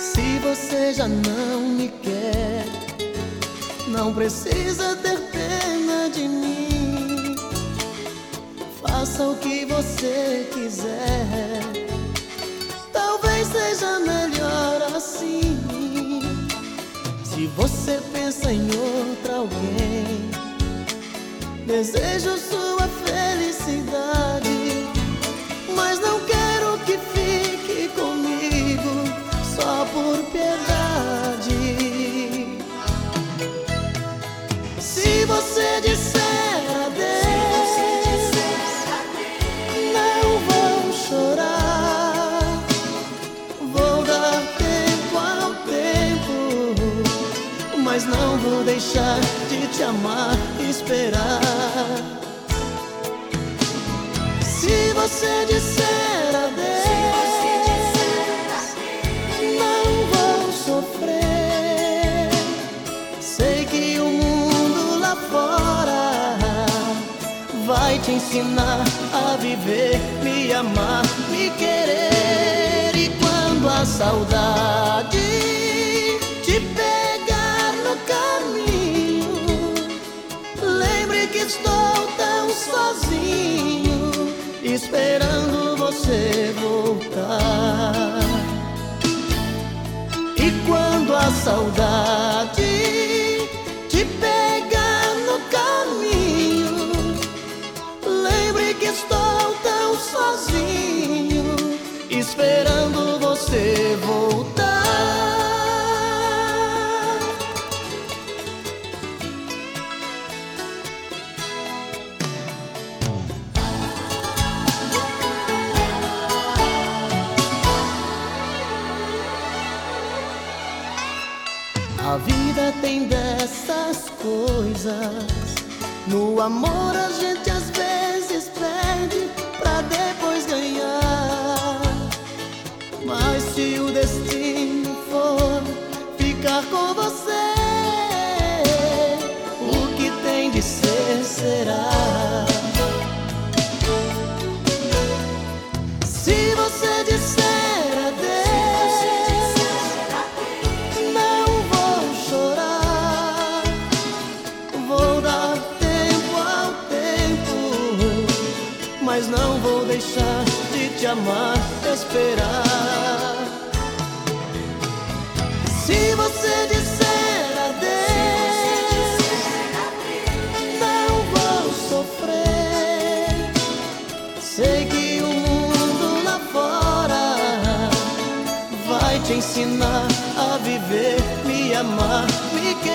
Se você já não me quer, não precisa ter pena de mim. Faça o que você quiser, talvez seja melhor assim. Se você pensa em outra alguém, desejo sua felicidade, mas não quero que fique comigo só por piedade. Se você disser adeus, não vou chorar, vou dar tempo ao tempo, mas não vou deixar de te amar e esperar. Se você disser adeus, não vou sofrer. Sei que o mundo lá fora vai te ensinar a viver, me amar, me querer. E quando a saudade te pegar no caminho, lembre que estou tão sozinho, esperando você voltar. E quando a saudade te pegar no caminho, lembre que estou tão sozinho, esperando você voltar. A vida tem dessas coisas. No amor a gente às vezes perde pra depois ganhar. Mas se o destino for ficar com você, o que tem de ser será. Se você disser mas não vou deixar de te amar, esperar. Se você disser adeus, não vou sofrer. Sei que o mundo lá fora vai te ensinar a viver, me amar, me querer.